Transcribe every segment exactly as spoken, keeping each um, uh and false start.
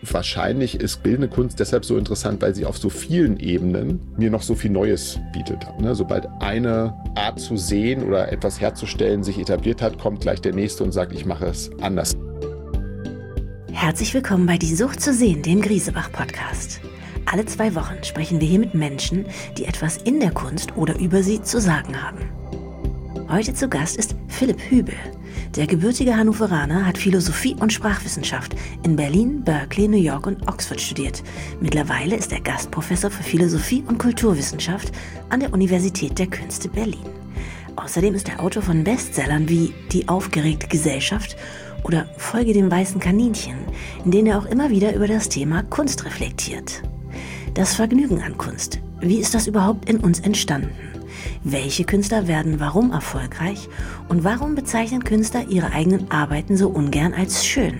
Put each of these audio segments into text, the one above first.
wahrscheinlich ist bildende Kunst deshalb so interessant, weil sie auf so vielen Ebenen mir noch so viel Neues bietet. Sobald eine Art zu sehen oder etwas herzustellen sich etabliert hat, kommt gleich der nächste und sagt, ich mache es anders. Herzlich willkommen bei Die Sucht zu sehen, dem Griesebach-Podcast. Alle zwei Wochen sprechen wir hier mit Menschen, die etwas in der Kunst oder über sie zu sagen haben. Heute zu Gast ist Philipp Hübel. Der gebürtige Hannoveraner hat Philosophie und Sprachwissenschaft in Berlin, Berkeley, New York und Oxford studiert. Mittlerweile ist er Gastprofessor für Philosophie und Kulturwissenschaft an der Universität der Künste Berlin. Außerdem ist er Autor von Bestsellern wie Die aufgeregte Gesellschaft oder Folge dem weißen Kaninchen, in denen er auch immer wieder über das Thema Kunst reflektiert. Das Vergnügen an Kunst. Wie ist das überhaupt in uns entstanden? Welche Künstler werden warum erfolgreich und warum bezeichnen Künstler ihre eigenen Arbeiten so ungern als schön?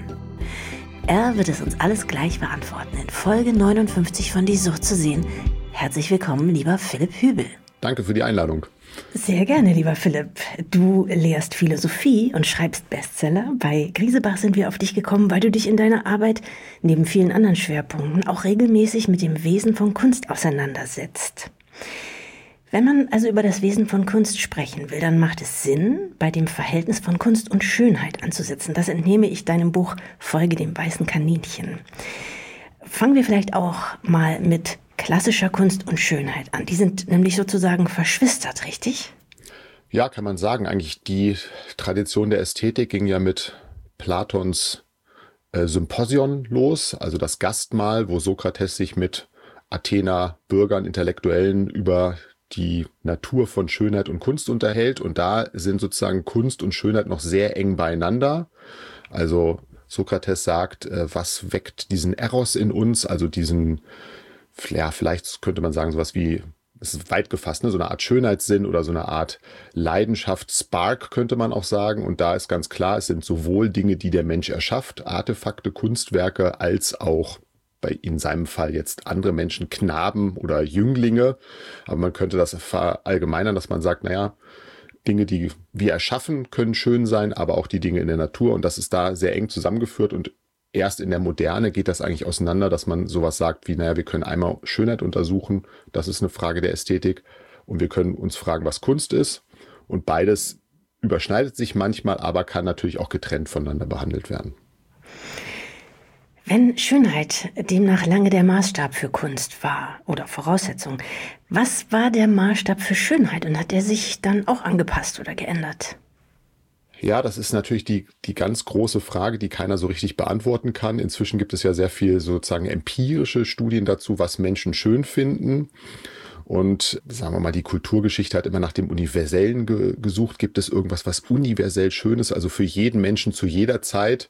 Er wird es uns alles gleich beantworten in Folge neunundfünfzig von Die Sucht zu sehen. Herzlich willkommen, lieber Philipp Hübel. Danke für die Einladung. Sehr gerne, lieber Philipp. Du lehrst Philosophie und schreibst Bestseller. Bei Griesebach sind wir auf dich gekommen, weil du dich in deiner Arbeit neben vielen anderen Schwerpunkten auch regelmäßig mit dem Wesen von Kunst auseinandersetzt. Wenn man also über das Wesen von Kunst sprechen will, dann macht es Sinn, bei dem Verhältnis von Kunst und Schönheit anzusetzen. Das entnehme ich deinem Buch Folge dem weißen Kaninchen. Fangen wir vielleicht auch mal mit klassischer Kunst und Schönheit an. Die sind nämlich sozusagen verschwistert, richtig? Ja, kann man sagen. Eigentlich die Tradition der Ästhetik ging ja mit Platons äh, Symposion los, also das Gastmahl, wo Sokrates sich mit Athener Bürgern, Intellektuellen über die Natur von Schönheit und Kunst unterhält. Und da sind sozusagen Kunst und Schönheit noch sehr eng beieinander. Also Sokrates sagt, äh, was weckt diesen Eros in uns, also diesen, ja, vielleicht könnte man sagen, sowas wie, es ist weit gefasst, ne? So eine Art Schönheitssinn oder so eine Art Leidenschaft, Spark könnte man auch sagen. Und da ist ganz klar, es sind sowohl Dinge, die der Mensch erschafft, Artefakte, Kunstwerke, als auch bei in seinem Fall jetzt andere Menschen, Knaben oder Jünglinge. Aber man könnte das verallgemeinern, dass man sagt, naja, Dinge, die wir erschaffen, können schön sein, aber auch die Dinge in der Natur. Und das ist da sehr eng zusammengeführt. Und erst in der Moderne geht das eigentlich auseinander, dass man sowas sagt wie, naja, wir können einmal Schönheit untersuchen. Das ist eine Frage der Ästhetik. Und wir können uns fragen, was Kunst ist. Und beides überschneidet sich manchmal, aber kann natürlich auch getrennt voneinander behandelt werden. Wenn Schönheit demnach lange der Maßstab für Kunst war oder Voraussetzung, was war der Maßstab für Schönheit und hat er sich dann auch angepasst oder geändert? Ja, das ist natürlich die, die ganz große Frage, die keiner so richtig beantworten kann. Inzwischen gibt es ja sehr viel sozusagen empirische Studien dazu, was Menschen schön finden. Und sagen wir mal, die Kulturgeschichte hat immer nach dem Universellen ge- gesucht. Gibt es irgendwas, was universell schön ist, also für jeden Menschen zu jeder Zeit?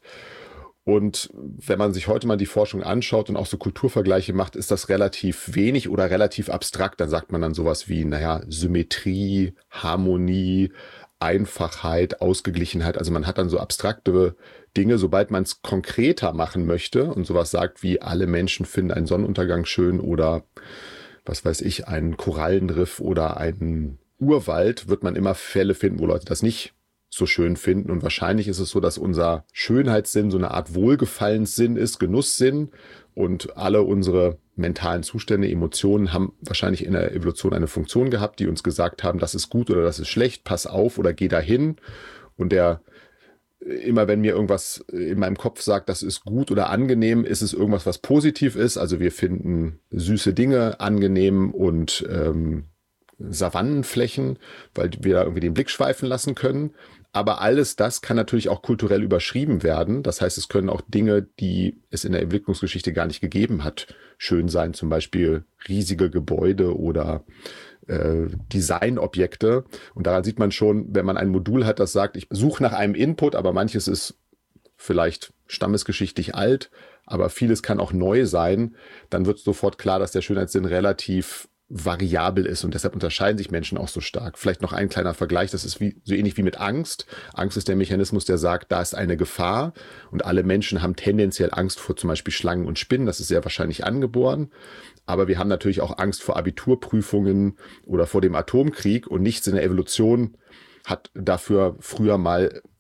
Und wenn man sich heute mal die Forschung anschaut und auch so Kulturvergleiche macht, ist das relativ wenig oder relativ abstrakt. Dann sagt man dann sowas wie, naja, Symmetrie, Harmonie, Einfachheit, Ausgeglichenheit. Also man hat dann so abstrakte Dinge. Sobald man es konkreter machen möchte und sowas sagt wie, alle Menschen finden einen Sonnenuntergang schön oder was weiß ich, einen Korallenriff oder einen Urwald, wird man immer Fälle finden, wo Leute das nicht so schön finden. Und wahrscheinlich ist es so, dass unser Schönheitssinn so eine Art Wohlgefallenssinn ist, Genusssinn. Und alle unsere mentalen Zustände, Emotionen haben wahrscheinlich in der Evolution eine Funktion gehabt, die uns gesagt haben, das ist gut oder das ist schlecht, pass auf oder geh dahin. Und der, immer wenn mir irgendwas in meinem Kopf sagt, das ist gut oder angenehm, ist es irgendwas, was positiv ist. Also wir finden süße Dinge angenehm und ähm, Savannenflächen, weil wir da irgendwie den Blick schweifen lassen können. Aber alles das kann natürlich auch kulturell überschrieben werden. Das heißt, es können auch Dinge, die es in der Entwicklungsgeschichte gar nicht gegeben hat, schön sein. Zum Beispiel riesige Gebäude oder äh, Designobjekte. Und daran sieht man schon, wenn man ein Modul hat, das sagt, ich suche nach einem Input, aber manches ist vielleicht stammesgeschichtlich alt, aber vieles kann auch neu sein, dann wird sofort klar, dass der Schönheitssinn relativ variabel ist und deshalb unterscheiden sich Menschen auch so stark. Vielleicht noch ein kleiner Vergleich, das ist wie, so ähnlich wie mit Angst. Angst ist der Mechanismus, der sagt, da ist eine Gefahr und alle Menschen haben tendenziell Angst vor zum Beispiel Schlangen und Spinnen, das ist sehr wahrscheinlich angeboren, aber wir haben natürlich auch Angst vor Abiturprüfungen oder vor dem Atomkrieg und nichts in der Evolution hat dafür früher mal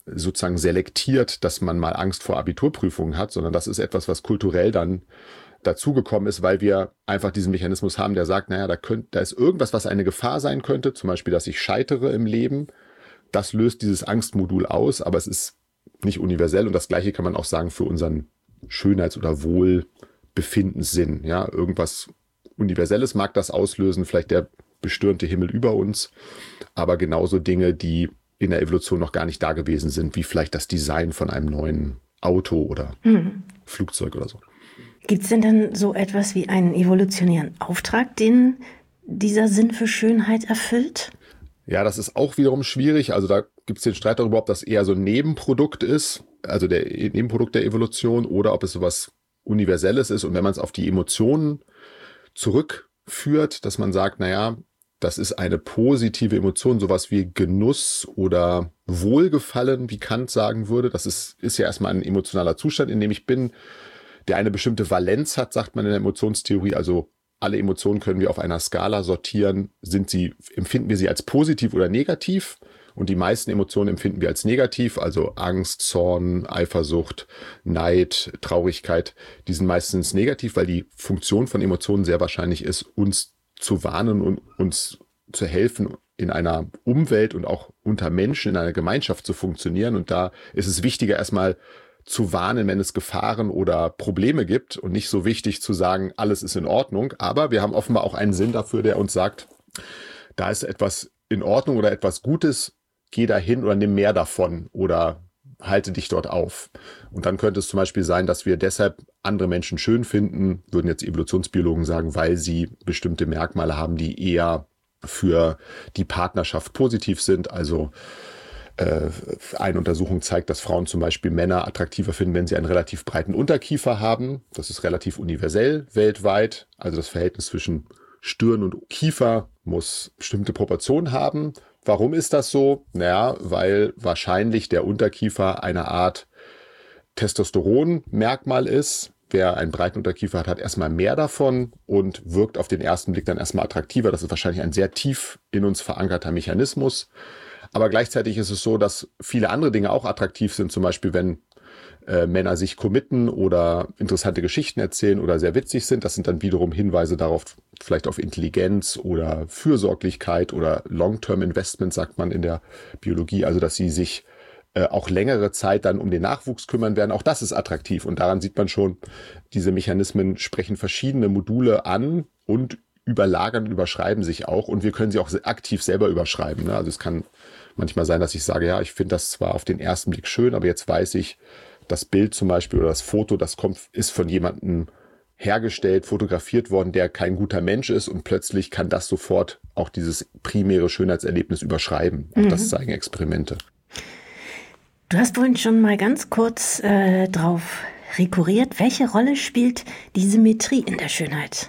sozusagen selektiert, dass man mal Angst vor Abiturprüfungen hat, sondern das ist etwas, was kulturell dann dazugekommen ist, weil wir einfach diesen Mechanismus haben, der sagt, naja, da, könnt, da ist irgendwas, was eine Gefahr sein könnte, zum Beispiel, dass ich scheitere im Leben. Das löst dieses Angstmodul aus, aber es ist nicht universell und das Gleiche kann man auch sagen für unseren Schönheits- oder Wohlbefindenssinn. Ja, irgendwas Universelles mag das auslösen, vielleicht der bestürmte Himmel über uns, aber genauso Dinge, die in der Evolution noch gar nicht da gewesen sind, wie vielleicht das Design von einem neuen Auto oder mhm. Flugzeug oder so. Gibt es denn dann so etwas wie einen evolutionären Auftrag, den dieser Sinn für Schönheit erfüllt? Ja, das ist auch wiederum schwierig. Also da gibt es den Streit darüber, ob das eher so ein Nebenprodukt ist, also der Nebenprodukt der Evolution, oder ob es sowas Universelles ist. Und wenn man es auf die Emotionen zurückführt, dass man sagt, naja, das ist eine positive Emotion, sowas wie Genuss oder Wohlgefallen, wie Kant sagen würde. Das ist, ist ja erstmal ein emotionaler Zustand, in dem ich bin, der eine bestimmte Valenz hat, sagt man in der Emotionstheorie. Also alle Emotionen können wir auf einer Skala sortieren. Sind sie, empfinden wir sie als positiv oder negativ? Und die meisten Emotionen empfinden wir als negativ, also Angst, Zorn, Eifersucht, Neid, Traurigkeit. Die sind meistens negativ, weil die Funktion von Emotionen sehr wahrscheinlich ist, uns zu warnen und uns zu helfen, in einer Umwelt und auch unter Menschen in einer Gemeinschaft zu funktionieren. Und da ist es wichtiger, erstmal zu warnen, wenn es Gefahren oder Probleme gibt und nicht so wichtig zu sagen, alles ist in Ordnung. Aber wir haben offenbar auch einen Sinn dafür, der uns sagt, da ist etwas in Ordnung oder etwas Gutes, geh dahin oder nimm mehr davon oder halte dich dort auf. Und dann könnte es zum Beispiel sein, dass wir deshalb andere Menschen schön finden, würden jetzt Evolutionsbiologen sagen, weil sie bestimmte Merkmale haben, die eher für die Partnerschaft positiv sind. Also äh, eine Untersuchung zeigt, dass Frauen zum Beispiel Männer attraktiver finden, wenn sie einen relativ breiten Unterkiefer haben. Das ist relativ universell weltweit. Also das Verhältnis zwischen Stirn und Kiefer muss bestimmte Proportionen haben. Warum ist das so? Naja, weil wahrscheinlich der Unterkiefer eine Art Testosteron-Merkmal ist. Wer einen breiten Unterkiefer hat, hat erstmal mehr davon und wirkt auf den ersten Blick dann erstmal attraktiver. Das ist wahrscheinlich ein sehr tief in uns verankerter Mechanismus. Aber gleichzeitig ist es so, dass viele andere Dinge auch attraktiv sind. Zum Beispiel, wenn äh, Männer sich committen oder interessante Geschichten erzählen oder sehr witzig sind. Das sind dann wiederum Hinweise darauf, vielleicht auf Intelligenz oder Fürsorglichkeit oder Long-Term-Investment, sagt man in der Biologie. Also, dass sie sich äh, auch längere Zeit dann um den Nachwuchs kümmern werden. Auch das ist attraktiv. Und daran sieht man schon, diese Mechanismen sprechen verschiedene Module an und überlagern und überschreiben sich auch. Und wir können sie auch aktiv selber überschreiben. Ne? Also es kann manchmal sein, dass ich sage, ja, ich finde das zwar auf den ersten Blick schön, aber jetzt weiß ich, das Bild zum Beispiel oder das Foto, das kommt, ist von jemandem hergestellt, fotografiert worden, der kein guter Mensch ist und plötzlich kann das sofort auch dieses primäre Schönheitserlebnis überschreiben. Auch mhm. das zeigen Experimente. Du hast vorhin schon mal ganz kurz äh, drauf rekurriert. Welche Rolle spielt die Symmetrie in der Schönheit?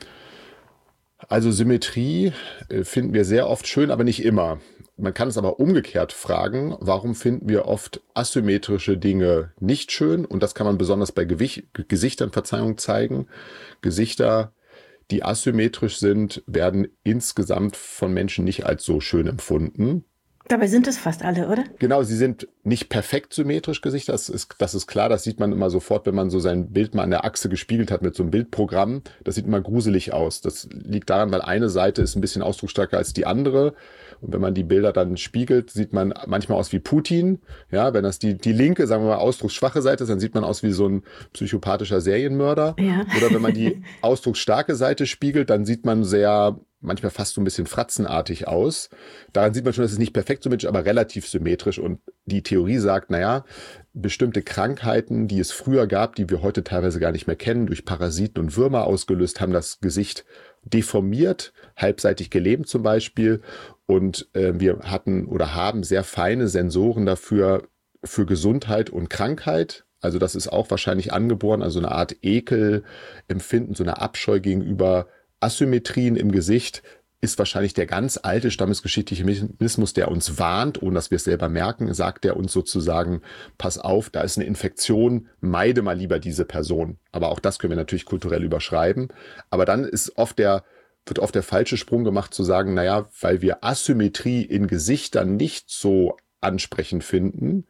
Also Symmetrie äh, finden wir sehr oft schön, aber nicht immer. Man kann es aber umgekehrt fragen, warum finden wir oft asymmetrische Dinge nicht schön? Und das kann man besonders bei Gewicht, Gesichtern, Verzeihung, zeigen. Gesichter, die asymmetrisch sind, werden insgesamt von Menschen nicht als so schön empfunden. Dabei sind es fast alle, oder? Genau, sie sind nicht perfekt symmetrisch Gesichter, das ist, das ist klar, das sieht man immer sofort, wenn man so sein Bild mal an der Achse gespiegelt hat mit so einem Bildprogramm. Das sieht immer gruselig aus. Das liegt daran, weil eine Seite ist ein bisschen ausdrucksstärker als die andere. Und wenn man die Bilder dann spiegelt, sieht man manchmal aus wie Putin. Ja, wenn das die, die linke, sagen wir mal, ausdrucksschwache Seite ist, dann sieht man aus wie so ein psychopathischer Serienmörder. Ja. Oder wenn man die ausdrucksstarke Seite spiegelt, dann sieht man sehr, manchmal fast so ein bisschen fratzenartig aus. Daran sieht man schon, dass es nicht perfekt symmetrisch, aber relativ symmetrisch. Und die Theorie sagt, naja, bestimmte Krankheiten, die es früher gab, die wir heute teilweise gar nicht mehr kennen, durch Parasiten und Würmer ausgelöst, haben das Gesicht deformiert, halbseitig gelähmt zum Beispiel. Und äh, wir hatten oder haben sehr feine Sensoren dafür, für Gesundheit und Krankheit. Also das ist auch wahrscheinlich angeboren, also eine Art Ekelempfinden, so eine Abscheu gegenüber Asymmetrien im Gesicht ist wahrscheinlich der ganz alte stammesgeschichtliche Mechanismus, der uns warnt, ohne dass wir es selber merken, sagt der uns sozusagen, pass auf, da ist eine Infektion, meide mal lieber diese Person. Aber auch das können wir natürlich kulturell überschreiben. Aber dann ist oft der, wird oft der falsche Sprung gemacht zu sagen, naja, weil wir Asymmetrie in Gesichtern nicht so ansprechend finden,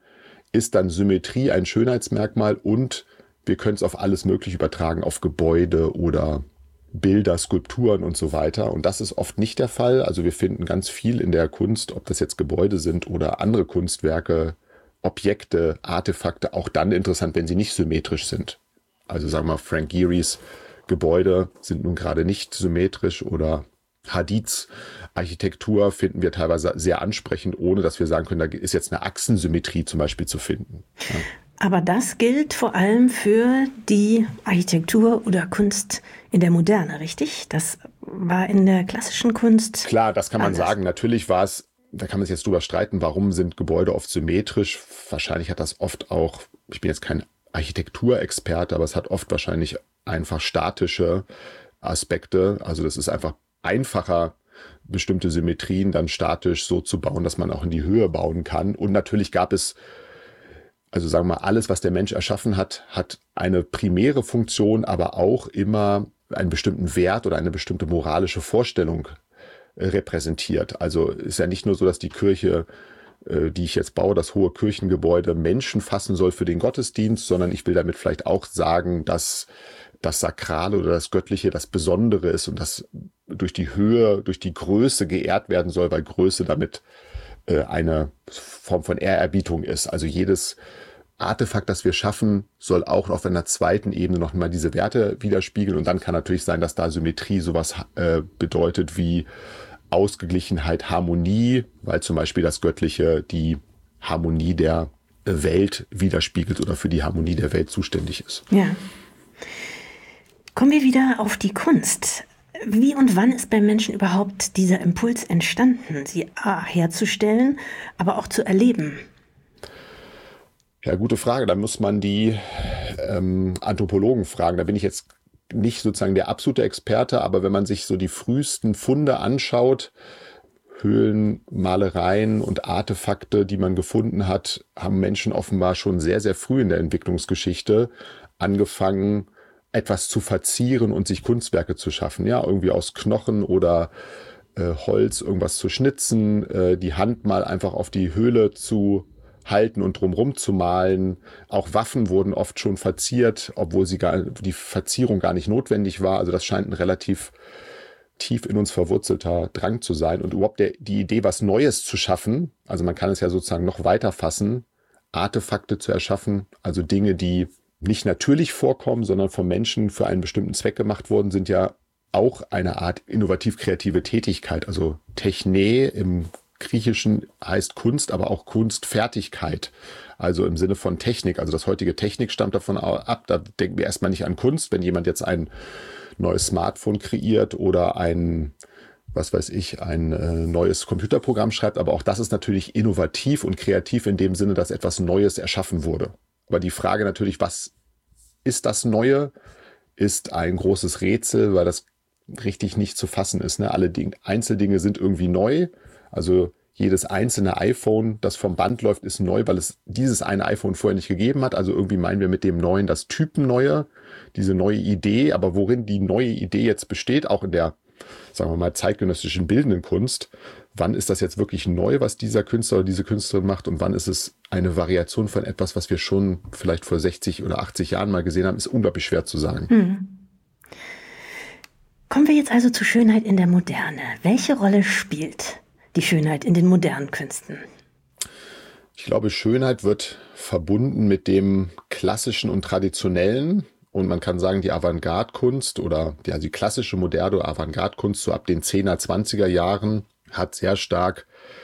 ist dann Symmetrie ein Schönheitsmerkmal und wir können es auf alles Mögliche übertragen, auf Gebäude oder Bilder, Skulpturen und so weiter. Und das ist oft nicht der Fall. Also wir finden ganz viel in der Kunst, ob das jetzt Gebäude sind oder andere Kunstwerke, Objekte, Artefakte, auch dann interessant, wenn sie nicht symmetrisch sind. Also sagen wir mal, Frank Gehry's Gebäude sind nun gerade nicht symmetrisch oder Hadids Architektur finden wir teilweise sehr ansprechend, ohne dass wir sagen können, da ist jetzt eine Achsensymmetrie zum Beispiel zu finden. Ja. Aber das gilt vor allem für die Architektur oder Kunst in der Moderne, richtig? Das war in der klassischen Kunst. Klar, das kann man anders. sagen. Natürlich war es, da kann man sich jetzt drüber streiten, warum sind Gebäude oft symmetrisch. Wahrscheinlich hat das oft auch, ich bin jetzt kein Architekturexperte, aber es hat oft wahrscheinlich einfach statische Aspekte. Also das ist einfach einfacher, bestimmte Symmetrien dann statisch so zu bauen, dass man auch in die Höhe bauen kann. Und natürlich gab es, also sagen wir mal, alles, was der Mensch erschaffen hat, hat eine primäre Funktion, aber auch immer einen bestimmten Wert oder eine bestimmte moralische Vorstellung äh, repräsentiert. Also ist ja nicht nur so, dass die Kirche, äh, die ich jetzt baue, das hohe Kirchengebäude, Menschen fassen soll für den Gottesdienst, sondern ich will damit vielleicht auch sagen, dass das Sakrale oder das Göttliche das Besondere ist und das durch die Höhe, durch die Größe geehrt werden soll, weil Größe damit äh, eine Form von Ehrerbietung ist. Also jedes Artefakt, das wir schaffen, soll auch auf einer zweiten Ebene noch mal diese Werte widerspiegeln. Und dann kann natürlich sein, dass da Symmetrie sowas äh, bedeutet wie Ausgeglichenheit, Harmonie, weil zum Beispiel das Göttliche die Harmonie der Welt widerspiegelt oder für die Harmonie der Welt zuständig ist. Ja. Kommen wir wieder auf die Kunst. Wie und wann ist beim Menschen überhaupt dieser Impuls entstanden, sie A, herzustellen, aber auch zu erleben? Ja, gute Frage. Da muss man die ähm, Anthropologen fragen. Da bin ich jetzt nicht sozusagen der absolute Experte, aber wenn man sich so die frühesten Funde anschaut, Höhlen, Malereien und Artefakte, die man gefunden hat, haben Menschen offenbar schon sehr, sehr früh in der Entwicklungsgeschichte angefangen, etwas zu verzieren und sich Kunstwerke zu schaffen. Ja, irgendwie aus Knochen oder äh, Holz irgendwas zu schnitzen, äh, die Hand mal einfach auf die Höhle zu halten und drumherum zu malen. Auch Waffen wurden oft schon verziert, obwohl sie gar, die Verzierung gar nicht notwendig war. Also das scheint ein relativ tief in uns verwurzelter Drang zu sein. Und überhaupt der, die Idee, was Neues zu schaffen, also man kann es ja sozusagen noch weiter fassen, Artefakte zu erschaffen, also Dinge, die nicht natürlich vorkommen, sondern vom Menschen für einen bestimmten Zweck gemacht worden, sind ja auch eine Art innovativ-kreative Tätigkeit. Also Techne im Griechischen heißt Kunst, aber auch Kunstfertigkeit. Also im Sinne von Technik. Also das heutige Technik stammt davon ab. Da denken wir erstmal nicht an Kunst. Wenn jemand jetzt ein neues Smartphone kreiert oder ein, was weiß ich, ein äh, neues Computerprogramm schreibt. Aber auch das ist natürlich innovativ und kreativ in dem Sinne, dass etwas Neues erschaffen wurde. Aber die Frage natürlich, was ist das Neue, ist ein großes Rätsel, weil das richtig nicht zu fassen ist. Ne? Alle Dinge, Einzeldinge sind irgendwie neu. Also jedes einzelne iPhone, das vom Band läuft, ist neu, weil es dieses eine iPhone vorher nicht gegeben hat. Also irgendwie meinen wir mit dem Neuen das Typenneue, diese neue Idee. Aber worin die neue Idee jetzt besteht, auch in der, sagen wir mal, zeitgenössischen bildenden Kunst, wann ist das jetzt wirklich neu, was dieser Künstler oder diese Künstlerin macht und wann ist es eine Variation von etwas, was wir schon vielleicht vor sechzig oder achtzig Jahren mal gesehen haben, ist unglaublich schwer zu sagen. Hm. Kommen wir jetzt also zur Schönheit in der Moderne. Welche Rolle spielt die Schönheit in den modernen Künsten? Ich glaube, Schönheit wird verbunden mit dem Klassischen und Traditionellen. Und man kann sagen, die Avantgarde-Kunst oder die, also die klassische moderne Avantgarde-Kunst so ab den zehner, zwanziger Jahren hat sehr stark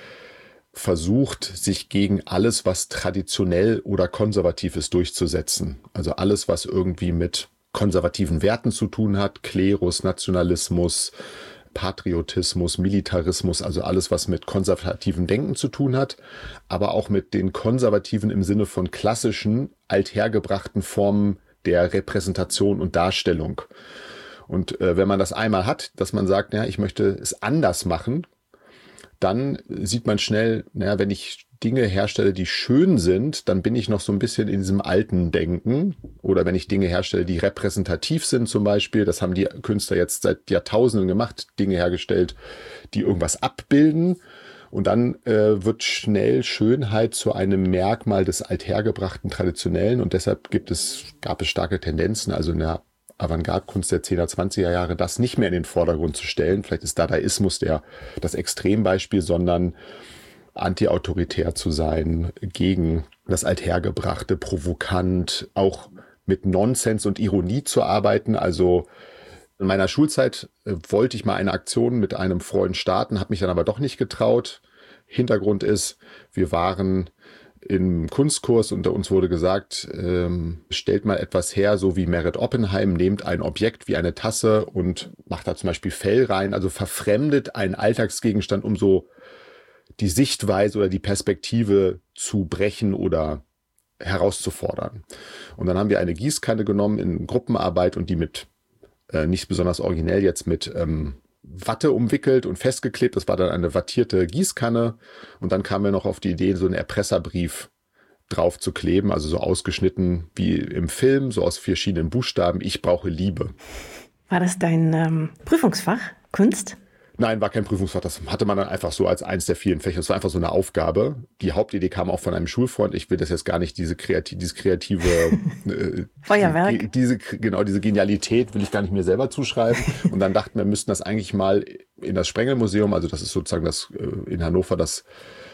versucht, sich gegen alles, was traditionell oder konservativ ist, durchzusetzen. Also alles, was irgendwie mit konservativen Werten zu tun hat, Klerus, Nationalismus, Patriotismus, Militarismus, also alles, was mit konservativem Denken zu tun hat, aber auch mit den konservativen im Sinne von klassischen, althergebrachten Formen der Repräsentation und Darstellung. Und äh, wenn man das einmal hat, dass man sagt, ja, ich möchte es anders machen, dann sieht man schnell, naja, wenn ich Dinge herstelle, die schön sind, dann bin ich noch so ein bisschen in diesem alten Denken. Oder wenn ich Dinge herstelle, die repräsentativ sind zum Beispiel, das haben die Künstler jetzt seit Jahrtausenden gemacht, Dinge hergestellt, die irgendwas abbilden. Und dann äh, wird schnell Schönheit zu einem Merkmal des althergebrachten Traditionellen und deshalb gibt es, gab es starke Tendenzen, also in der Avantgarde-Kunst der zehner, zwanziger Jahre, das nicht mehr in den Vordergrund zu stellen. Vielleicht ist Dadaismus der, das Extrembeispiel, sondern antiautoritär zu sein, gegen das Althergebrachte, provokant, auch mit Nonsens und Ironie zu arbeiten. Also in meiner Schulzeit äh, wollte ich mal eine Aktion mit einem Freund starten, habe mich dann aber doch nicht getraut. Hintergrund ist, wir waren im Kunstkurs und uns wurde gesagt, ähm, stellt mal etwas her, so wie Meret Oppenheim, nehmt ein Objekt wie eine Tasse und macht da zum Beispiel Fell rein, also verfremdet einen Alltagsgegenstand, um so die Sichtweise oder die Perspektive zu brechen oder herauszufordern. Und dann haben wir eine Gießkanne genommen in Gruppenarbeit und die mit, äh, nicht besonders originell jetzt mit ähm, Watte umwickelt und festgeklebt. Das war dann eine wattierte Gießkanne. Und dann kamen wir noch auf die Idee, so einen Erpresserbrief drauf zu kleben, also so ausgeschnitten wie im Film, so aus verschiedenen Buchstaben. Ich brauche Liebe. War das dein ähm, Prüfungsfach, Kunst? Nein, war kein Prüfungsfach. Das hatte man dann einfach so als eins der vielen Fächer. Das war einfach so eine Aufgabe. Die Hauptidee kam auch von einem Schulfreund. Ich will das jetzt gar nicht, diese kreative, dieses kreative äh, Feuerwerk. Diese, genau, diese Genialität will ich gar nicht mir selber zuschreiben. Und dann dachten wir, müssten das eigentlich mal in das Sprengelmuseum, also das ist sozusagen das äh, in Hannover das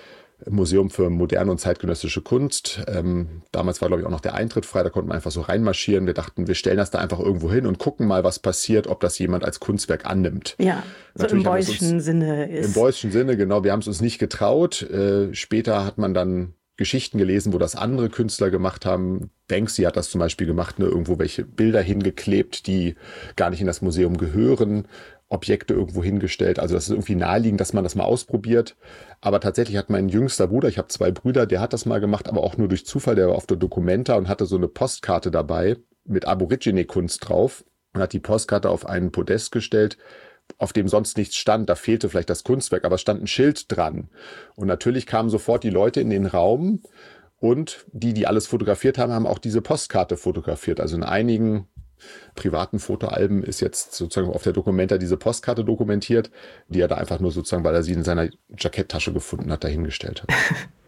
Museum für moderne und zeitgenössische Kunst. Ähm, damals war, glaube ich, auch noch der Eintritt frei, da konnte man einfach so reinmarschieren. Wir dachten, wir stellen das da einfach irgendwo hin und gucken mal, was passiert, ob das jemand als Kunstwerk annimmt. Ja, so im Beuysschen Sinne ist. Im Beuysschen Sinne, genau. Wir haben es uns nicht getraut. Äh, später hat man dann Geschichten gelesen, wo das andere Künstler gemacht haben. Banksy hat das zum Beispiel gemacht, ne, irgendwo welche Bilder hingeklebt, die gar nicht in das Museum gehören. Objekte irgendwo hingestellt. Also das ist irgendwie naheliegend, dass man das mal ausprobiert. Aber tatsächlich hat mein jüngster Bruder, ich habe zwei Brüder, der hat das mal gemacht, aber auch nur durch Zufall. Der war auf der Documenta und hatte so eine Postkarte dabei mit Aborigine-Kunst drauf und hat die Postkarte auf einen Podest gestellt, auf dem sonst nichts stand. Da fehlte vielleicht das Kunstwerk, aber es stand ein Schild dran. Und natürlich kamen sofort die Leute in den Raum und die, die alles fotografiert haben, haben auch diese Postkarte fotografiert. Also in einigen privaten Fotoalben ist jetzt sozusagen auf der Documenta diese Postkarte dokumentiert, die er da einfach nur sozusagen, weil er sie in seiner Jacketttasche gefunden hat, dahingestellt hat.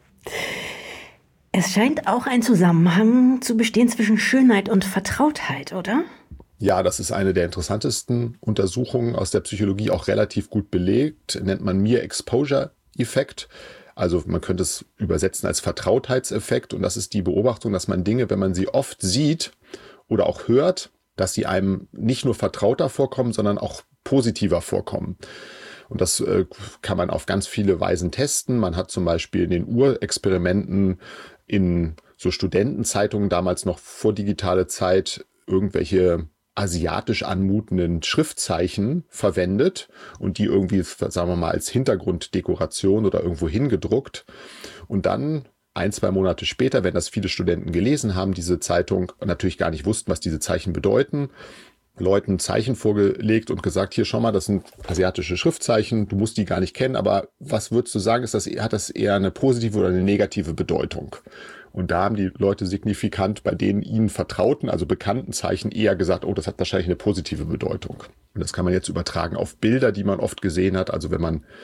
Es scheint auch ein Zusammenhang zu bestehen zwischen Schönheit und Vertrautheit, oder? Ja, das ist eine der interessantesten Untersuchungen aus der Psychologie, auch relativ gut belegt, nennt man Mere-Exposure-Effekt. Also man könnte es übersetzen als Vertrautheitseffekt und das ist die Beobachtung, dass man Dinge, wenn man sie oft sieht oder auch hört, dass sie einem nicht nur vertrauter vorkommen, sondern auch positiver vorkommen. Und das äh, kann man auf ganz viele Weisen testen. Man hat zum Beispiel in den Urexperimenten in so Studentenzeitungen, damals noch vor digitale Zeit, irgendwelche asiatisch anmutenden Schriftzeichen verwendet und die irgendwie, sagen wir mal, als Hintergrunddekoration oder irgendwo hingedruckt. Und dann ein, zwei Monate später, wenn das viele Studenten gelesen haben, diese Zeitung, natürlich gar nicht wussten, was diese Zeichen bedeuten, Leuten Zeichen vorgelegt und gesagt, hier schau mal, das sind asiatische Schriftzeichen, du musst die gar nicht kennen, aber was würdest du sagen, ist das, hat das eher eine positive oder eine negative Bedeutung? Und da haben die Leute signifikant bei denen ihnen vertrauten, also bekannten Zeichen eher gesagt, oh, das hat wahrscheinlich eine positive Bedeutung. Und das kann man jetzt übertragen auf Bilder, die man oft gesehen hat. Also wenn man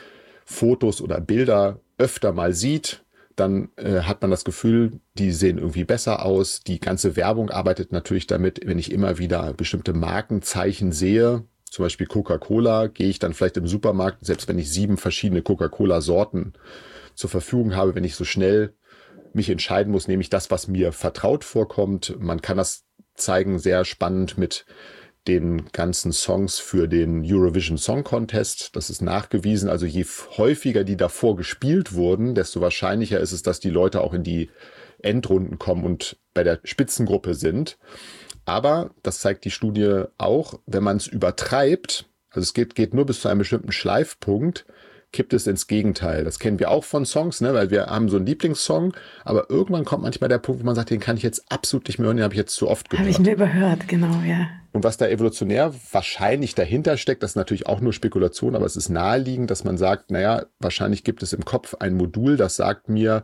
Fotos oder Bilder öfter mal sieht, dann äh, hat man das Gefühl, die sehen irgendwie besser aus. Die ganze Werbung arbeitet natürlich damit, wenn ich immer wieder bestimmte Markenzeichen sehe, zum Beispiel Coca-Cola, gehe ich dann vielleicht im Supermarkt, selbst wenn ich sieben verschiedene Coca-Cola-Sorten zur Verfügung habe, wenn ich so schnell mich entscheiden muss, nehme ich das, was mir vertraut vorkommt. Man kann das zeigen, sehr spannend mit den ganzen Songs für den Eurovision Song Contest. Das ist nachgewiesen. Also je häufiger die davor gespielt wurden, desto wahrscheinlicher ist es, dass die Leute auch in die Endrunden kommen und bei der Spitzengruppe sind. Aber, das zeigt die Studie auch, wenn man es übertreibt, also es geht, geht nur bis zu einem bestimmten Schleifpunkt, kippt es ins Gegenteil. Das kennen wir auch von Songs, ne, weil wir haben so einen Lieblingssong, aber irgendwann kommt manchmal der Punkt, wo man sagt, den kann ich jetzt absolut nicht mehr hören, den habe ich jetzt zu oft gehört. Habe ich mir überhört, genau, ja. Und was da evolutionär wahrscheinlich dahinter steckt, das ist natürlich auch nur Spekulation, aber es ist naheliegend, dass man sagt, naja, wahrscheinlich gibt es im Kopf ein Modul, das sagt mir,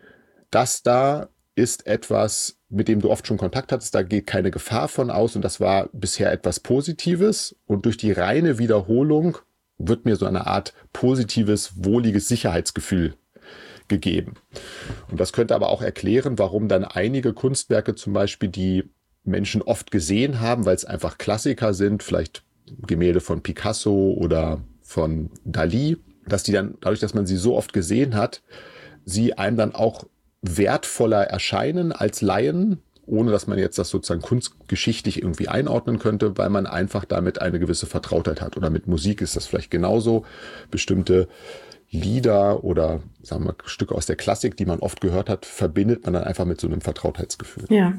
das da ist etwas, mit dem du oft schon Kontakt hattest, da geht keine Gefahr von aus und das war bisher etwas Positives und durch die reine Wiederholung wird mir so eine Art positives, wohliges Sicherheitsgefühl gegeben. Und das könnte aber auch erklären, warum dann einige Kunstwerke zum Beispiel, die Menschen oft gesehen haben, weil es einfach Klassiker sind, vielleicht Gemälde von Picasso oder von Dali, dass die dann, dadurch, dass man sie so oft gesehen hat, sie einem dann auch wertvoller erscheinen als Laien, ohne dass man jetzt das sozusagen kunstgeschichtlich irgendwie einordnen könnte, weil man einfach damit eine gewisse Vertrautheit hat. Oder mit Musik ist das vielleicht genauso. Bestimmte Lieder oder sagen wir Stücke aus der Klassik, die man oft gehört hat, verbindet man dann einfach mit so einem Vertrautheitsgefühl. Ja.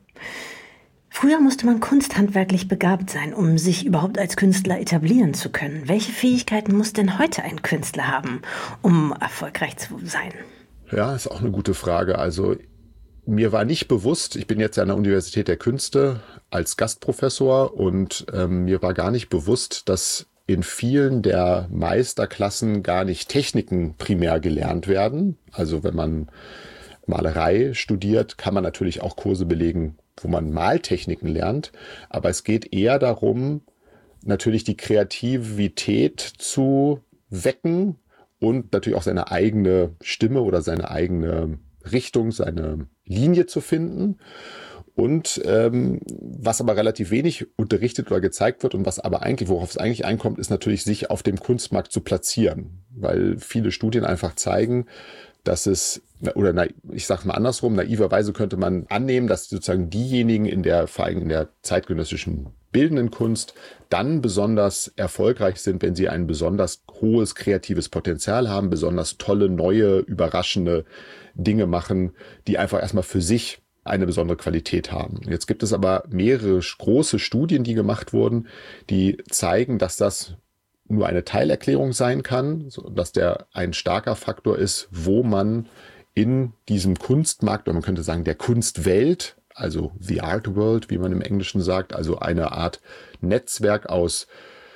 Früher musste man kunsthandwerklich begabt sein, um sich überhaupt als Künstler etablieren zu können. Welche Fähigkeiten muss denn heute ein Künstler haben, um erfolgreich zu sein? Ja, ist auch eine gute Frage. Also mir war nicht bewusst, ich bin jetzt ja an der Universität der Künste als Gastprofessor und ähm, mir war gar nicht bewusst, dass in vielen der Meisterklassen gar nicht Techniken primär gelernt werden. Also wenn man Malerei studiert, kann man natürlich auch Kurse belegen, wo man Maltechniken lernt. Aber es geht eher darum, natürlich die Kreativität zu wecken und natürlich auch seine eigene Stimme oder seine eigene Richtung, seine Linie zu finden. Und ähm, was aber relativ wenig unterrichtet oder gezeigt wird und was aber eigentlich, worauf es eigentlich einkommt, ist natürlich, sich auf dem Kunstmarkt zu platzieren. Weil viele Studien einfach zeigen, dass es, oder ich sage mal andersrum, naiverweise könnte man annehmen, dass sozusagen diejenigen in der, vor allem in der zeitgenössischen bildenden Kunst dann besonders erfolgreich sind, wenn sie ein besonders hohes kreatives Potenzial haben, besonders tolle, neue, überraschende Dinge machen, die einfach erstmal für sich eine besondere Qualität haben. Jetzt gibt es aber mehrere große Studien, die gemacht wurden, die zeigen, dass das nur eine Teilerklärung sein kann, dass der ein starker Faktor ist, wo man in diesem Kunstmarkt, oder man könnte sagen der Kunstwelt, also the art world, wie man im Englischen sagt, also eine Art Netzwerk aus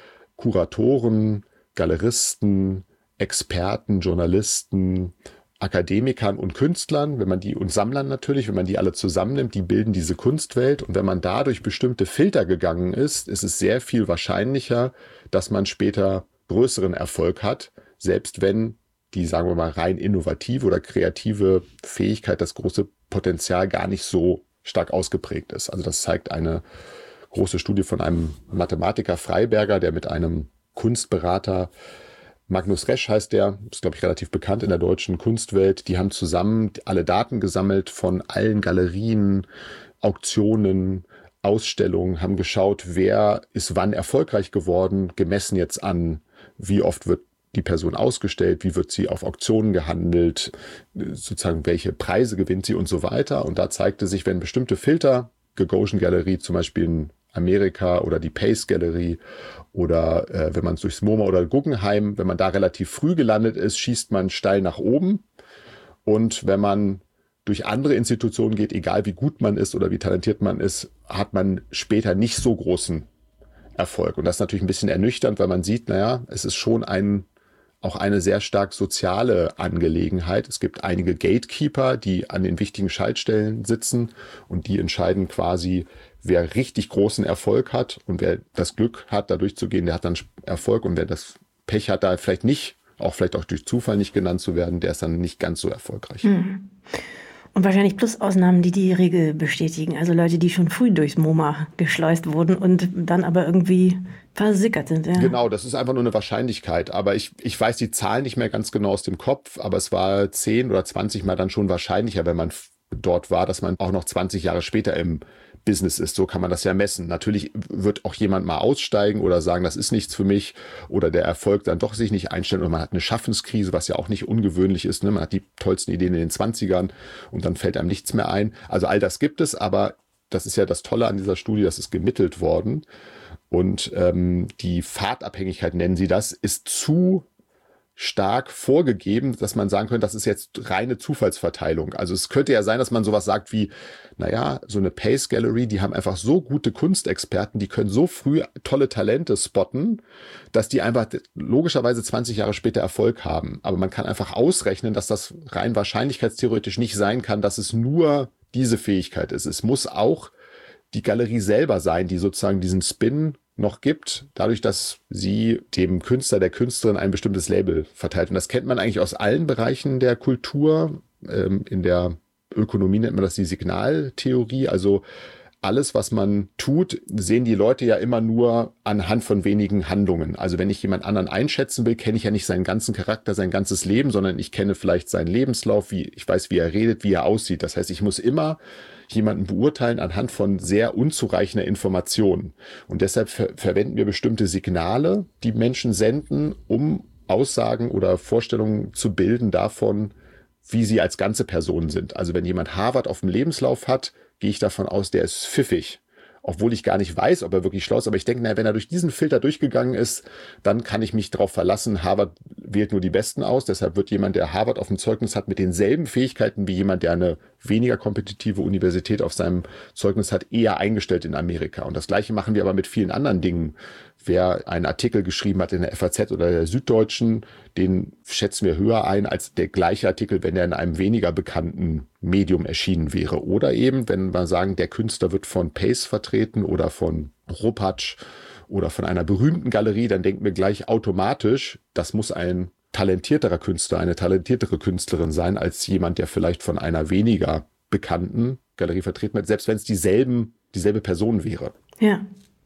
Kuratoren, Galeristen, Experten, Journalisten, Akademikern und Künstlern, wenn man die und Sammlern natürlich, wenn man die alle zusammennimmt, die bilden diese Kunstwelt. Und wenn man da durch bestimmte Filter gegangen ist, ist es sehr viel wahrscheinlicher, dass man später größeren Erfolg hat, selbst wenn die, sagen wir mal, rein innovative oder kreative Fähigkeit, das große Potenzial gar nicht so stark ausgeprägt ist. Also das zeigt eine große Studie von einem Mathematiker Freiberger, der mit einem Kunstberater, Magnus Resch heißt der, ist glaube ich relativ bekannt in der deutschen Kunstwelt. Die haben zusammen alle Daten gesammelt von allen Galerien, Auktionen, Ausstellungen, haben geschaut, wer ist wann erfolgreich geworden, gemessen jetzt an, wie oft wird die Person ausgestellt, wie wird sie auf Auktionen gehandelt, sozusagen welche Preise gewinnt sie und so weiter. Und da zeigte sich, wenn bestimmte Filter, Gagosian Galerie zum Beispiel in Amerika oder die Pace Galerie oder äh, wenn man es durchs MoMA oder Guggenheim, wenn man da relativ früh gelandet ist, schießt man steil nach oben. Und wenn man durch andere Institutionen geht, egal wie gut man ist oder wie talentiert man ist, hat man später nicht so großen Erfolg. Und das ist natürlich ein bisschen ernüchternd, weil man sieht, naja, es ist schon ein auch eine sehr stark soziale Angelegenheit. Es gibt einige Gatekeeper, die an den wichtigen Schaltstellen sitzen und die entscheiden quasi, wer richtig großen Erfolg hat und wer das Glück hat, da durchzugehen, der hat dann Erfolg und wer das Pech hat, da vielleicht nicht, auch vielleicht auch durch Zufall nicht genannt zu werden, der ist dann nicht ganz so erfolgreich. Mhm. Und wahrscheinlich plus Ausnahmen, die die Regel bestätigen. Also Leute, die schon früh durchs MoMA geschleust wurden und dann aber irgendwie versickert sind. Ja. Genau, das ist einfach nur eine Wahrscheinlichkeit. Aber ich, ich weiß die Zahlen nicht mehr ganz genau aus dem Kopf, aber es war zehn oder zwanzig Mal dann schon wahrscheinlicher, wenn man dort war, dass man auch noch zwanzig Jahre später im Business ist. So kann man das ja messen. Natürlich wird auch jemand mal aussteigen oder sagen, das ist nichts für mich oder der Erfolg dann doch sich nicht einstellen oder man hat eine Schaffenskrise, was ja auch nicht ungewöhnlich ist. Ne? Man hat die tollsten Ideen in den zwanzigern und dann fällt einem nichts mehr ein. Also all das gibt es, aber das ist ja das Tolle an dieser Studie, das ist gemittelt worden und ähm, die Fahrtabhängigkeit, nennen sie das, ist zu stark vorgegeben, dass man sagen könnte, das ist jetzt reine Zufallsverteilung. Also es könnte ja sein, dass man sowas sagt wie, naja, so eine Pace Gallery, die haben einfach so gute Kunstexperten, die können so früh tolle Talente spotten, dass die einfach logischerweise zwanzig Jahre später Erfolg haben. Aber man kann einfach ausrechnen, dass das rein wahrscheinlichkeitstheoretisch nicht sein kann, dass es nur diese Fähigkeit ist. Es muss auch die Galerie selber sein, die sozusagen diesen Spin noch gibt, dadurch, dass sie dem Künstler, der Künstlerin ein bestimmtes Label verteilt. Und das kennt man eigentlich aus allen Bereichen der Kultur. Ähm, in der Ökonomie nennt man das die Signaltheorie. Also alles, was man tut, sehen die Leute ja immer nur anhand von wenigen Handlungen. Also wenn ich jemand anderen einschätzen will, kenne ich ja nicht seinen ganzen Charakter, sein ganzes Leben, sondern ich kenne vielleicht seinen Lebenslauf, wie ich weiß, wie er redet, wie er aussieht. Das heißt, ich muss immer jemanden beurteilen anhand von sehr unzureichender Information. Und deshalb ver- verwenden wir bestimmte Signale, die Menschen senden, um Aussagen oder Vorstellungen zu bilden davon, wie sie als ganze Person sind. Also wenn jemand Harvard auf dem Lebenslauf hat, gehe ich davon aus, der ist pfiffig. Obwohl ich gar nicht weiß, ob er wirklich schlau ist. Aber ich denke, na, wenn er durch diesen Filter durchgegangen ist, dann kann ich mich darauf verlassen, Harvard wählt nur die Besten aus. Deshalb wird jemand, der Harvard auf dem Zeugnis hat, mit denselben Fähigkeiten wie jemand, der eine weniger kompetitive Universität auf seinem Zeugnis hat, eher eingestellt in Amerika. Und das Gleiche machen wir aber mit vielen anderen Dingen. Wer einen Artikel geschrieben hat in der F A Z oder der Süddeutschen, den schätzen wir höher ein als der gleiche Artikel, wenn er in einem weniger bekannten Medium erschienen wäre. Oder eben, wenn wir sagen, der Künstler wird von Pace vertreten oder von Rupatsch oder von einer berühmten Galerie, dann denken wir gleich automatisch, das muss ein talentierterer Künstler, eine talentiertere Künstlerin sein, als jemand, der vielleicht von einer weniger bekannten Galerie vertreten wird, selbst wenn es dieselben, dieselbe Person wäre. Ja.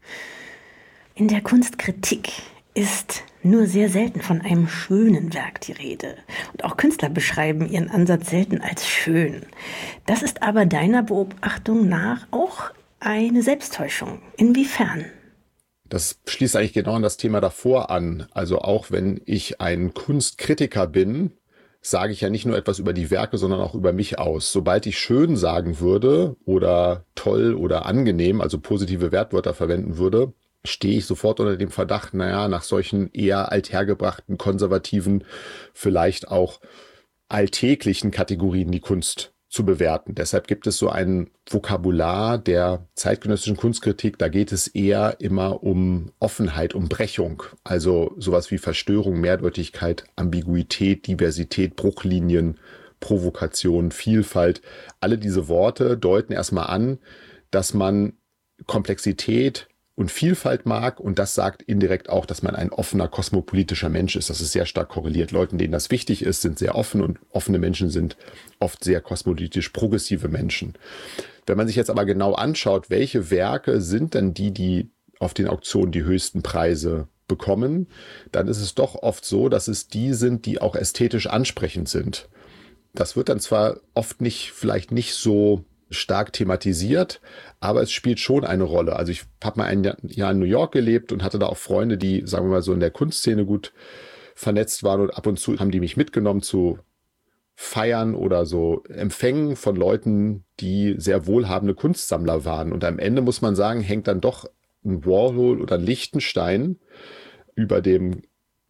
In der Kunstkritik ist nur sehr selten von einem schönen Werk die Rede. Und auch Künstler beschreiben ihren Ansatz selten als schön. Das ist aber deiner Beobachtung nach auch eine Selbsttäuschung. Inwiefern? Das schließt eigentlich genau an das Thema davor an. Also auch wenn ich ein Kunstkritiker bin, sage ich ja nicht nur etwas über die Werke, sondern auch über mich aus. Sobald ich schön sagen würde oder toll oder angenehm, also positive Wertwörter verwenden würde, stehe ich sofort unter dem Verdacht, naja, nach solchen eher althergebrachten, konservativen, vielleicht auch alltäglichen Kategorien die Kunst zu bewerten. Deshalb gibt es so ein Vokabular der zeitgenössischen Kunstkritik, da geht es eher immer um Offenheit, um Brechung. Also sowas wie Verstörung, Mehrdeutigkeit, Ambiguität, Diversität, Bruchlinien, Provokation, Vielfalt. Alle diese Worte deuten erstmal an, dass man Komplexität und Vielfalt mag, und das sagt indirekt auch, dass man ein offener, kosmopolitischer Mensch ist. Das ist sehr stark korreliert. Leuten, denen das wichtig ist, sind sehr offen, und offene Menschen sind oft sehr kosmopolitisch progressive Menschen. Wenn man sich jetzt aber genau anschaut, welche Werke sind denn die, die auf den Auktionen die höchsten Preise bekommen, dann ist es doch oft so, dass es die sind, die auch ästhetisch ansprechend sind. Das wird dann zwar oft nicht, vielleicht nicht so stark thematisiert, aber es spielt schon eine Rolle. Also ich habe mal ein Jahr in New York gelebt und hatte da auch Freunde, die, sagen wir mal so, in der Kunstszene gut vernetzt waren, und ab und zu haben die mich mitgenommen zu Feiern oder so Empfängen von Leuten, die sehr wohlhabende Kunstsammler waren. Und am Ende muss man sagen, hängt dann doch ein Warhol oder ein Lichtenstein über dem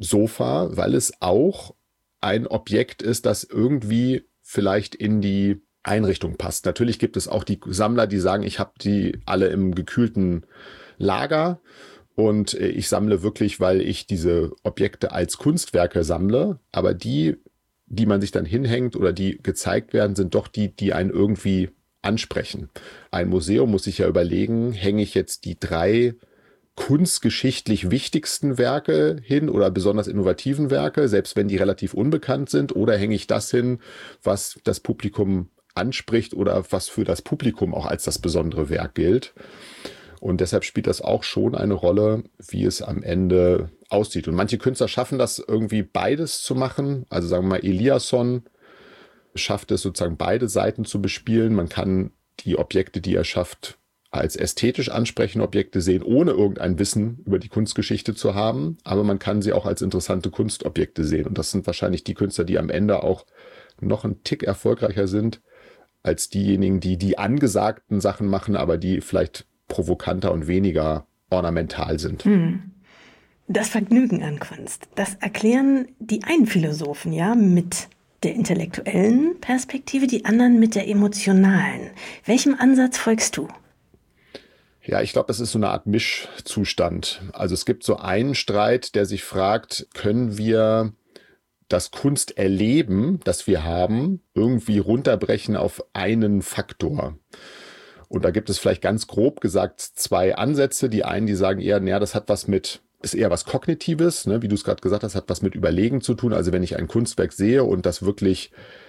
Sofa, weil es auch ein Objekt ist, das irgendwie vielleicht in die Einrichtung passt. Natürlich gibt es auch die Sammler, die sagen, ich habe die alle im gekühlten Lager und ich sammle wirklich, weil ich diese Objekte als Kunstwerke sammle. Aber die, die man sich dann hinhängt oder die gezeigt werden, sind doch die, die einen irgendwie ansprechen. Ein Museum muss sich ja überlegen, hänge ich jetzt die drei kunstgeschichtlich wichtigsten Werke hin oder besonders innovativen Werke, selbst wenn die relativ unbekannt sind, oder hänge ich das hin, was das Publikum anspricht oder was für das Publikum auch als das besondere Werk gilt. Und deshalb spielt das auch schon eine Rolle, wie es am Ende aussieht. Und manche Künstler schaffen das irgendwie beides zu machen. Also sagen wir mal, Eliasson schafft es sozusagen beide Seiten zu bespielen. Man kann die Objekte, die er schafft, als ästhetisch ansprechende Objekte sehen, ohne irgendein Wissen über die Kunstgeschichte zu haben. Aber man kann sie auch als interessante Kunstobjekte sehen. Und das sind wahrscheinlich die Künstler, die am Ende auch noch einen Tick erfolgreicher sind als diejenigen, die die angesagten Sachen machen, aber die vielleicht provokanter und weniger ornamental sind. Das Vergnügen an Kunst, das erklären die einen Philosophen ja mit der intellektuellen Perspektive, die anderen mit der emotionalen. Welchem Ansatz folgst du? Ja, ich glaube, das ist so eine Art Mischzustand. Also es gibt so einen Streit, der sich fragt, können wir das Kunsterleben, das wir haben, irgendwie runterbrechen auf einen Faktor? Und da gibt es vielleicht ganz grob gesagt zwei Ansätze. Die einen, die sagen eher, naja, das hat was mit, ist eher was Kognitives, ne? Wie du es gerade gesagt hast, hat was mit Überlegen zu tun. Also wenn ich ein Kunstwerk sehe und das wirklich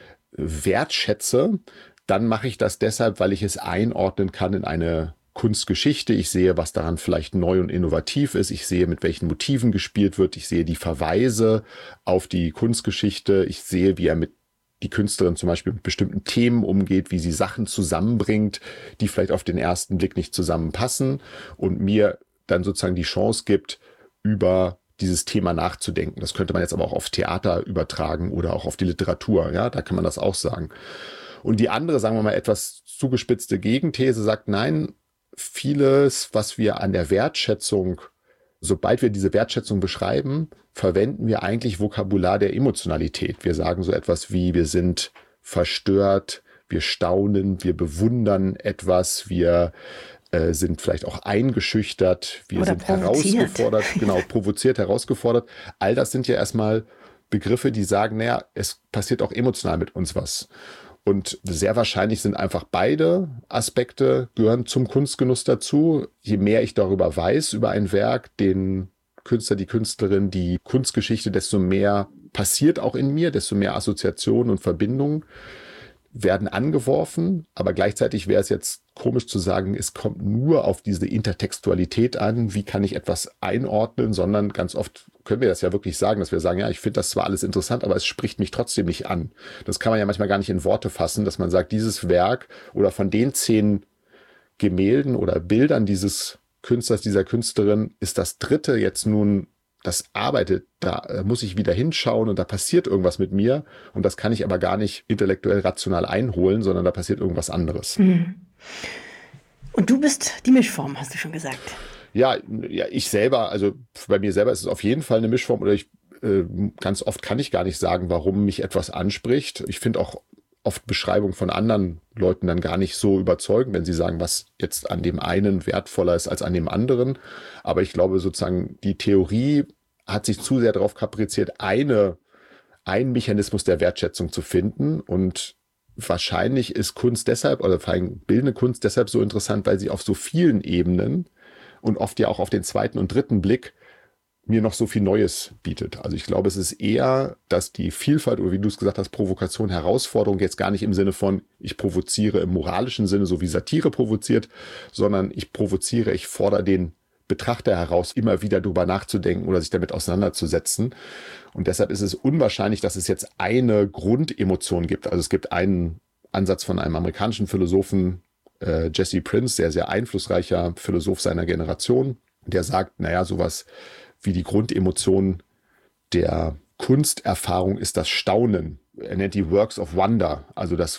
wertschätze, dann mache ich das deshalb, weil ich es einordnen kann in eine Kunstgeschichte. Ich sehe, was daran vielleicht neu und innovativ ist. Ich sehe, mit welchen Motiven gespielt wird. Ich sehe die Verweise auf die Kunstgeschichte. Ich sehe, wie er mit die Künstlerin zum Beispiel mit bestimmten Themen umgeht, wie sie Sachen zusammenbringt, die vielleicht auf den ersten Blick nicht zusammenpassen und mir dann sozusagen die Chance gibt, über dieses Thema nachzudenken. Das könnte man jetzt aber auch auf Theater übertragen oder auch auf die Literatur. Ja, da kann man das auch sagen. Und die andere, sagen wir mal, etwas zugespitzte Gegenthese sagt, nein, vieles, was wir an der Wertschätzung, sobald wir diese Wertschätzung beschreiben, verwenden wir eigentlich Vokabular der Emotionalität. Wir sagen so etwas wie, wir sind verstört, wir staunen, wir bewundern etwas, wir äh, sind vielleicht auch eingeschüchtert, wir Oder sind herausgefordert, genau, provoziert, herausgefordert. All das sind ja erstmal Begriffe, die sagen, naja, es passiert auch emotional mit uns was. Und sehr wahrscheinlich sind einfach beide Aspekte, gehören zum Kunstgenuss dazu. Je mehr ich darüber weiß, über ein Werk, den Künstler, die Künstlerin, die Kunstgeschichte, desto mehr passiert auch in mir, desto mehr Assoziationen und Verbindungen werden angeworfen. Aber gleichzeitig wäre es jetzt komisch zu sagen, es kommt nur auf diese Intertextualität an. Wie kann ich etwas einordnen? Sondern ganz oft können wir das ja wirklich sagen, dass wir sagen, ja, ich finde das zwar alles interessant, aber es spricht mich trotzdem nicht an. Das kann man ja manchmal gar nicht in Worte fassen, dass man sagt, dieses Werk oder von den zehn Gemälden oder Bildern dieses Künstlers, dieser Künstlerin ist das dritte jetzt nun, das arbeitet, da muss ich wieder hinschauen und da passiert irgendwas mit mir und das kann ich aber gar nicht intellektuell rational einholen, sondern da passiert irgendwas anderes. Mhm. Und du bist die Mischform, hast du schon gesagt. Ja, ja, ich selber, also bei mir selber ist es auf jeden Fall eine Mischform oder ich, äh, ganz oft kann ich gar nicht sagen, warum mich etwas anspricht. Ich finde auch oft Beschreibungen von anderen Leuten dann gar nicht so überzeugend, wenn sie sagen, was jetzt an dem einen wertvoller ist als an dem anderen. Aber ich glaube sozusagen, die Theorie hat sich zu sehr darauf kapriziert, eine, einen Mechanismus der Wertschätzung zu finden. Und wahrscheinlich ist Kunst deshalb, oder vor allem bildende Kunst deshalb so interessant, weil sie auf so vielen Ebenen und oft ja auch auf den zweiten und dritten Blick mir noch so viel Neues bietet. Also ich glaube, es ist eher, dass die Vielfalt oder wie du es gesagt hast, Provokation, Herausforderung jetzt gar nicht im Sinne von, ich provoziere im moralischen Sinne, so wie Satire provoziert, sondern ich provoziere, ich fordere den Betrachter heraus, immer wieder drüber nachzudenken oder sich damit auseinanderzusetzen. Und deshalb ist es unwahrscheinlich, dass es jetzt eine Grundemotion gibt. Also es gibt einen Ansatz von einem amerikanischen Philosophen, äh, Jesse Prince, sehr, sehr einflussreicher Philosoph seiner Generation, der sagt, naja, sowas wie die Grundemotion der Kunsterfahrung ist das Staunen. Er nennt die Works of Wonder, also das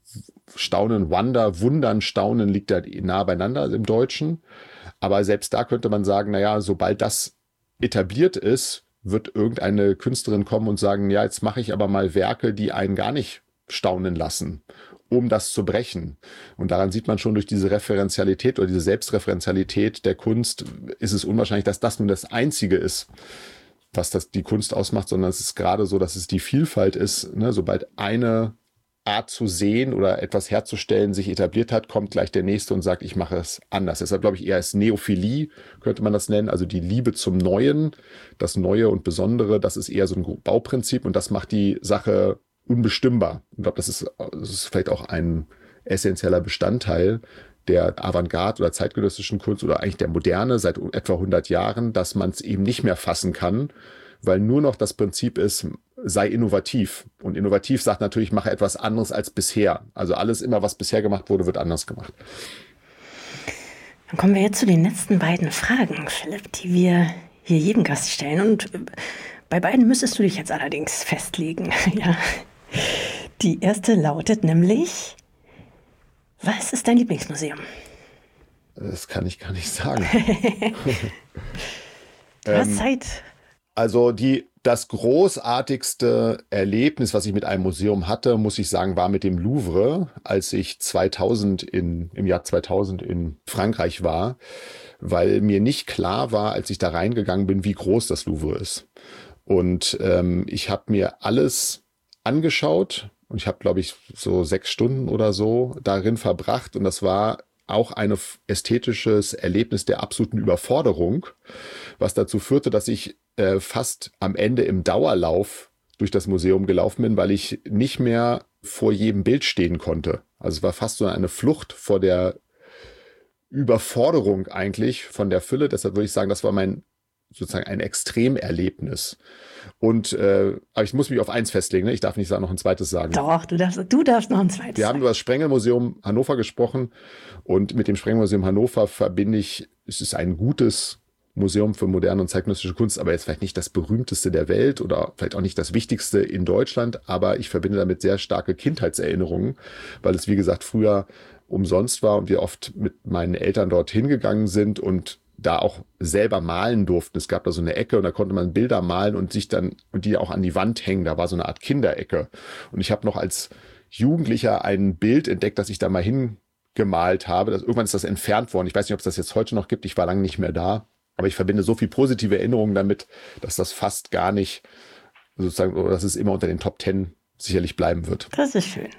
Staunen, Wonder, Wundern, Staunen liegt da nah beieinander im Deutschen. Aber selbst da könnte man sagen, naja, sobald das etabliert ist, wird irgendeine Künstlerin kommen und sagen, ja, jetzt mache ich aber mal Werke, die einen gar nicht staunen lassen, um das zu brechen. Und daran sieht man schon durch diese Referenzialität oder diese Selbstreferenzialität der Kunst, ist es unwahrscheinlich, dass das nun das Einzige ist, was das die Kunst ausmacht, sondern es ist gerade so, dass es die Vielfalt ist, ne? Sobald eine Art zu sehen oder etwas herzustellen sich etabliert hat, kommt gleich der Nächste und sagt, ich mache es anders. Deshalb glaube ich eher als Neophilie, könnte man das nennen, also die Liebe zum Neuen, das Neue und Besondere, das ist eher so ein Bauprinzip und das macht die Sache unbestimmbar. Ich glaube, das ist, das ist vielleicht auch ein essentieller Bestandteil der Avantgarde oder zeitgenössischen Kunst oder eigentlich der Moderne seit etwa hundert Jahren, dass man es eben nicht mehr fassen kann, weil nur noch das Prinzip ist, sei innovativ. Und innovativ sagt natürlich, mache etwas anderes als bisher. Also alles immer, was bisher gemacht wurde, wird anders gemacht. Dann kommen wir jetzt zu den letzten beiden Fragen, Philipp, die wir hier jedem Gast stellen. Und bei beiden müsstest du dich jetzt allerdings festlegen. Ja. Die erste lautet nämlich, was ist dein Lieblingsmuseum? Das kann ich gar nicht sagen. Du hast Zeit. Also die, das großartigste Erlebnis, was ich mit einem Museum hatte, muss ich sagen, war mit dem Louvre, als ich zweitausend in, im Jahr zweitausend in Frankreich war, weil mir nicht klar war, als ich da reingegangen bin, wie groß das Louvre ist. Und ähm, ich habe mir alles angeschaut und ich habe, glaube ich, so sechs Stunden oder so darin verbracht und das war auch ein ästhetisches Erlebnis der absoluten Überforderung, was dazu führte, dass ich äh, fast am Ende im Dauerlauf durch das Museum gelaufen bin, weil ich nicht mehr vor jedem Bild stehen konnte. Also es war fast so eine Flucht vor der Überforderung eigentlich, von der Fülle. Deshalb würde ich sagen, das war mein sozusagen ein Extremerlebnis. Und äh, aber ich muss mich auf eins festlegen, ne? Ich darf nicht noch ein zweites sagen. Doch, du darfst, du darfst noch ein zweites Wir haben sagen. über das Sprengelmuseum Hannover gesprochen und mit dem Sprengelmuseum Hannover verbinde ich, es ist ein gutes Museum für moderne und zeitgenössische Kunst, aber jetzt vielleicht nicht das berühmteste der Welt oder vielleicht auch nicht das wichtigste in Deutschland, aber ich verbinde damit sehr starke Kindheitserinnerungen, weil es wie gesagt früher umsonst war und wir oft mit meinen Eltern dort hingegangen sind und da auch selber malen durften. Es gab da so eine Ecke und da konnte man Bilder malen und sich dann und die auch an die Wand hängen. Da war so eine Art Kinderecke. Und ich habe noch als Jugendlicher ein Bild entdeckt, das ich da mal hingemalt habe. Das, irgendwann ist das entfernt worden. Ich weiß nicht, ob es das jetzt heute noch gibt. Ich war lange nicht mehr da. Aber ich verbinde so viel positive Erinnerungen damit, dass das fast gar nicht sozusagen, oder dass es immer unter den Top Ten sicherlich bleiben wird. Das ist schön.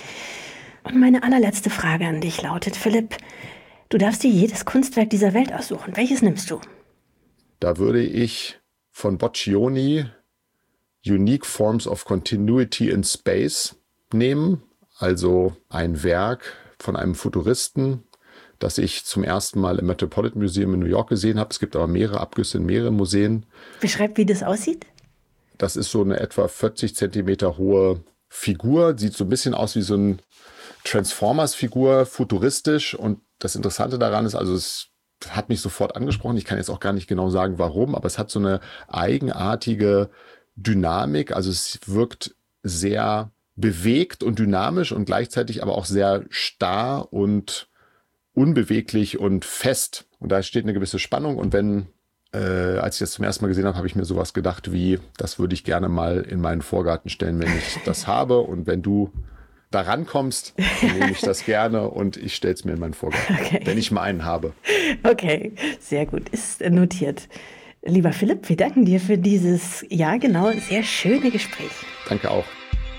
Und meine allerletzte Frage an dich lautet, Philipp, du darfst dir jedes Kunstwerk dieser Welt aussuchen. Welches nimmst du? Da würde ich von Boccioni Unique Forms of Continuity in Space nehmen. Also ein Werk von einem Futuristen, das ich zum ersten Mal im Metropolitan Museum in New York gesehen habe. Es gibt aber mehrere Abgüsse in mehreren Museen. Beschreib, wie das aussieht. Das ist so eine etwa vierzig Zentimeter hohe Figur. Sieht so ein bisschen aus wie so eine Transformers-Figur, futuristisch. Und das Interessante daran ist, also es hat mich sofort angesprochen. Ich kann jetzt auch gar nicht genau sagen, warum, aber es hat so eine eigenartige Dynamik. Also es wirkt sehr bewegt und dynamisch und gleichzeitig aber auch sehr starr und unbeweglich und fest. Und da steht eine gewisse Spannung. Und wenn, äh, als ich das zum ersten Mal gesehen habe, habe ich mir sowas gedacht wie, das würde ich gerne mal in meinen Vorgarten stellen, wenn ich das habe. Und wenn du da rankommst, dann nehme ich das gerne und ich stelle es mir in meinen Vorgarten, okay, wenn ich mal einen habe. Okay, sehr gut, ist notiert. Lieber Philipp, wir danken dir für dieses, ja genau, sehr schöne Gespräch. Danke auch.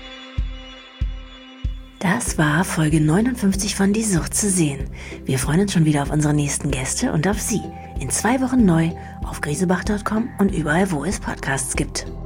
Das war Folge neunundfünfzig von Die Sucht zu sehen. Wir freuen uns schon wieder auf unsere nächsten Gäste und auf Sie. In zwei Wochen neu auf griesebach Punkt com und überall, wo es Podcasts gibt.